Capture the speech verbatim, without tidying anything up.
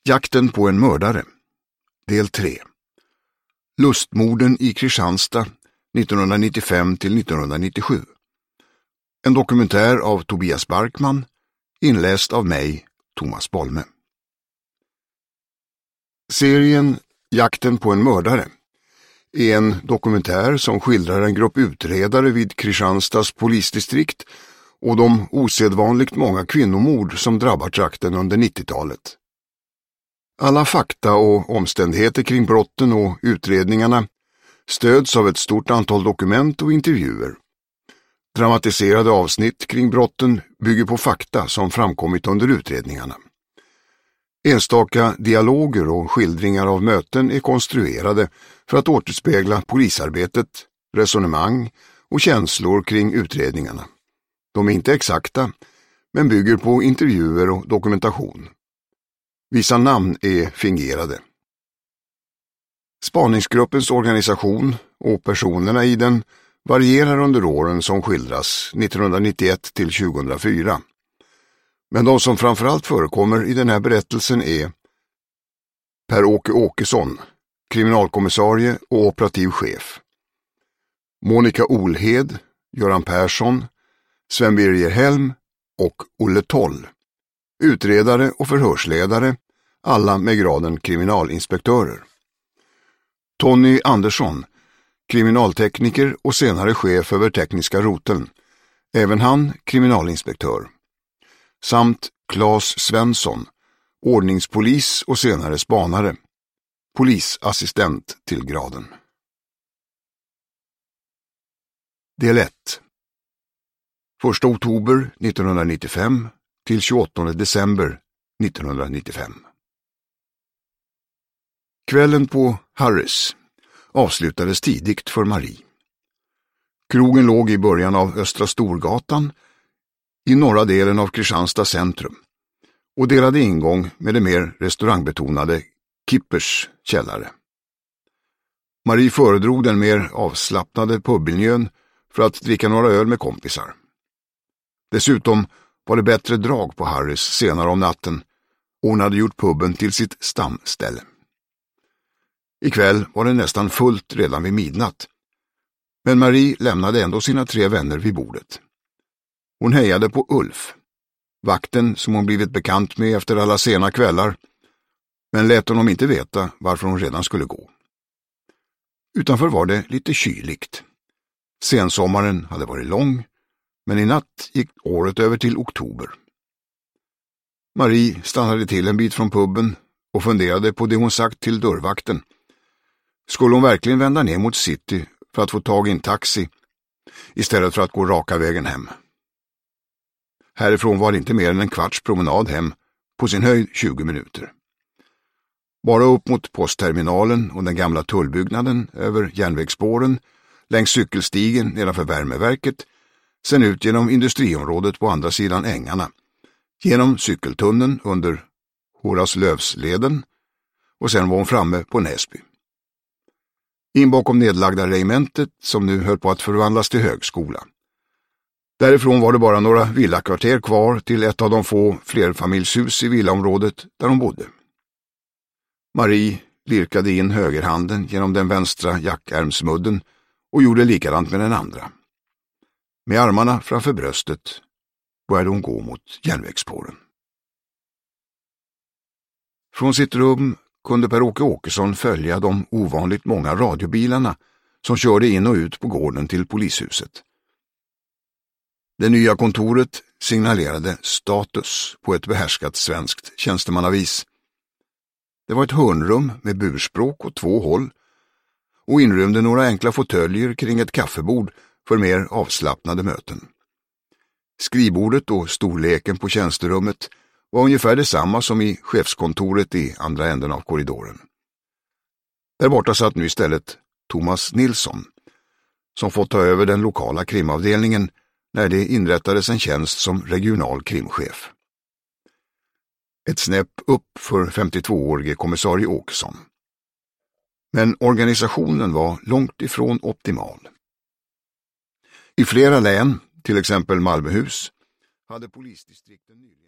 Jakten på en mördare. Del tre. Lustmorden i Kristianstad nittonhundranittiofem till nittonhundranittiosju. En dokumentär av Tobias Barkman, inläst av mig, Thomas Bolme. Serien Jakten på en mördare är en dokumentär som skildrar en grupp utredare vid Kristianstads polisdistrikt och de osedvanligt många kvinnomord som drabbar trakten under nittiotalet. Alla fakta och omständigheter kring brotten och utredningarna stöds av ett stort antal dokument och intervjuer. Dramatiserade avsnitt kring brotten bygger på fakta som framkommit under utredningarna. Enstaka dialoger och skildringar av möten är konstruerade för att återspegla polisarbetet, resonemang och känslor kring utredningarna. De är inte exakta, men bygger på intervjuer och dokumentation. Vissa namn är fingerade. Spaningsgruppens organisation och personerna i den varierar under åren som skildras nittonhundranittioett till tjugohundrafyra. Men de som framförallt förekommer i den här berättelsen är Per-Åke Åkesson, kriminalkommissarie och operativ chef. Monica Olhed, Göran Persson, Sven Birger Helm och Olle Toll. Utredare och förhörsledare, alla med graden kriminalinspektörer. Tony Andersson, kriminaltekniker och senare chef över tekniska roteln. Även han kriminalinspektör. Samt Claes Svensson, ordningspolis och senare spanare. Polisassistent till graden. Del ett. första oktober nittonhundranittiofem till tjugoåttonde december nittonhundranittiofem. Kvällen på Harris avslutades tidigt för Marie. Krogen låg i början av Östra Storgatan i norra delen av Kristianstad centrum och delade ingång med det mer restaurangbetonade Kippers källare. Marie föredrog den mer avslappnade pubmiljön för att dricka några öl med kompisar. Dessutom var det bättre drag på Harris senare om natten och hon hade gjort puben till sitt stamställe. Ikväll var det nästan fullt redan vid midnatt, men Marie lämnade ändå sina tre vänner vid bordet. Hon hejade på Ulf, vakten som hon blivit bekant med efter alla sena kvällar, men lät honom inte veta varför hon redan skulle gå. Utanför var det lite kyligt. Sensommaren hade varit lång, men i natt gick året över till oktober. Marie stannade till en bit från puben och funderade på det hon sagt till dörrvakten. Skulle hon verkligen vända ner mot city för att få tag i en taxi istället för att gå raka vägen hem? Härifrån var det inte mer än en kvarts promenad hem, på sin höjd tjugo minuter. Bara upp mot postterminalen och den gamla tullbyggnaden över järnvägsspåren, längs cykelstigen nedanför värmeverket, sen ut genom industriområdet på andra sidan ängarna, genom cykeltunneln under Horace Lövsleden och sen var hon framme på Näsby. In bakom nedlagda regementet som nu höll på att förvandlas till högskola. Därifrån var det bara några villakvarter kvar till ett av de få flerfamiljshus i villaområdet där hon bodde. Marie lirkade in högerhanden genom den vänstra jackärmsmudden och gjorde likadant med den andra. Med armarna framför bröstet började hon gå mot järnvägsspåren. Från sitt rum kunde Per-Åke Åkesson följa de ovanligt många radiobilarna som körde in och ut på gården till polishuset. Det nya kontoret signalerade status på ett behärskat svenskt tjänstemannavis. Det var ett hörnrum med burspråk och två håll och inrymde några enkla fåtöljer kring ett kaffebord för mer avslappnade möten. Skrivbordet och storleken på tjänsterummet var ungefär detsamma som i chefskontoret i andra änden av korridoren. Där borta satt nu istället Thomas Nilsson, som fått ta över den lokala krimavdelningen när det inrättades en tjänst som regional krimchef. Ett snäpp upp för femtiotvåårige kommissarie Åkesson. Men organisationen var långt ifrån optimal. I flera län, till exempel Malmöhus, hade polisdistrikten nyligen